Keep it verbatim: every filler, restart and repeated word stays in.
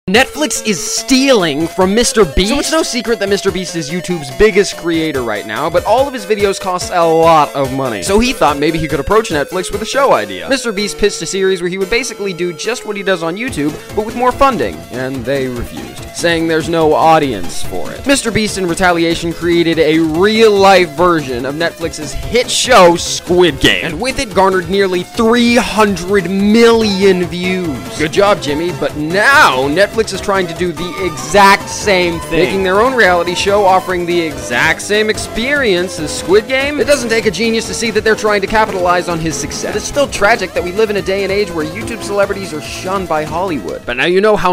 Netflix is stealing from Mister Beast. So it's no secret that Mister Beast is YouTube's biggest creator right now, but all of his videos cost a lot of money. So he thought maybe he could approach Netflix with a show idea. Mister Beast pitched a series where he would basically do just what he does on YouTube, but with more funding, and they refused, saying there's no audience for it. Mister Beast, in retaliation, created a real-life version of Netflix's hit show, Squid Game, and with it garnered nearly three hundred million views. Good job, Jimmy, but now Netflix is trying to do the exact same thing, making their own reality show offering the exact same experience as Squid Game. It doesn't take a genius to see that they're trying to capitalize on his success. But it's still tragic that we live in a day and age where YouTube celebrities are shunned by Hollywood. But now you know how